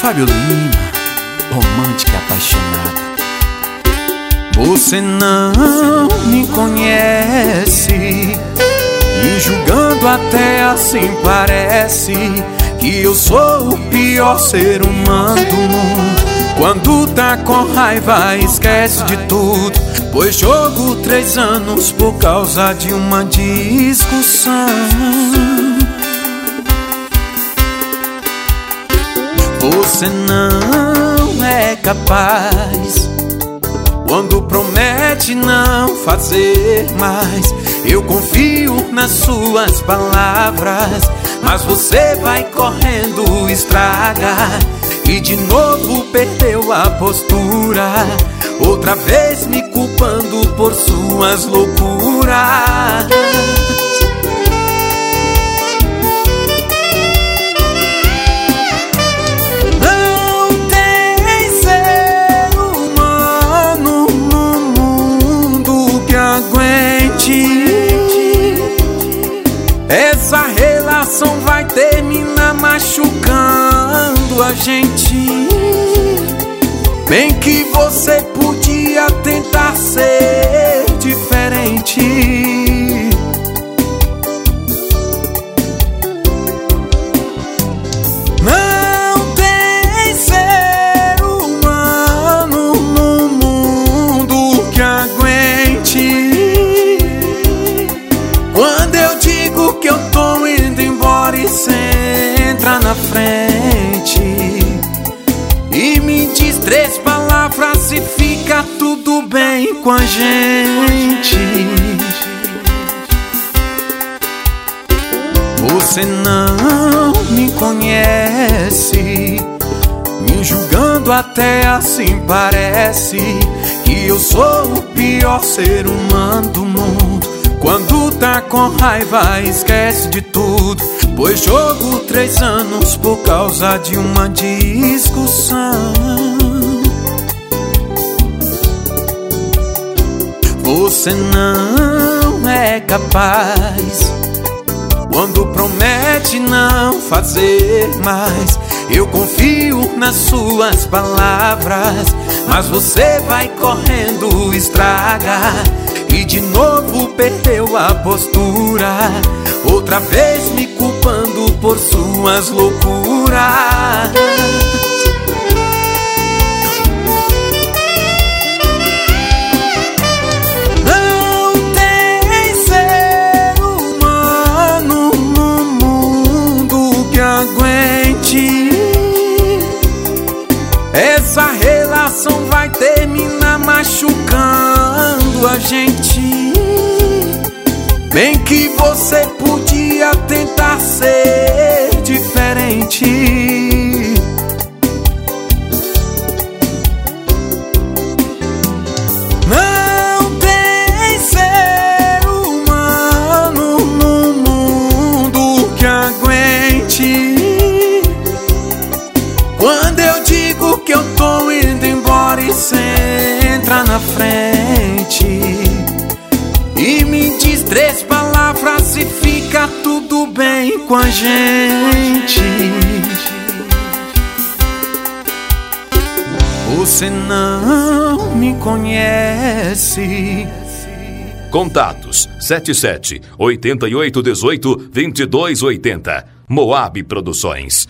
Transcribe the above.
Fábio Lima, romântica e apaixonada. Você não me conhece, me julgando até assim parece que eu sou o pior ser humano do mundo. Quando tá com raiva esquece de tudo, pois jogo 3 anos por causa de uma discussão. Você não é capaz quando promete não fazer mais. Eu confio nas suas palavras, mas você vai correndo, estraga e de novo perdeu a postura, outra vez me culpando por suas loucuras. Essa relação vai terminar machucando a gente. Bem que você podia tentar ser diferente. Não tem ser humano no mundo que aguente quando eu digo que eu tô indo embora e cê entra na frente e me diz 3 palavras e fica tudo bem com a gente. Você não me conhece, me julgando até assim parece que eu sou o pior ser humano do mundo. Quando tá com raiva esquece de tudo, pois jogo 3 anos por causa de uma discussão. Você não é capaz quando promete não fazer mais. Eu confio nas suas palavras, mas você vai correndo, estraga e de novo perdeu a postura, outra vez me culpando por suas loucuras. Não tem ser humano no mundo que aguente. Essa relação vai terminar machucando a gente. Bem que você podia tentar ser diferente. Não tem ser humano no mundo que aguente quando eu digo que eu tô indo embora e cê entra na frente e me diz 3 palavras e fica tudo bem com a gente. Você não me conhece. Contatos 77 8818 2280. Moab Produções.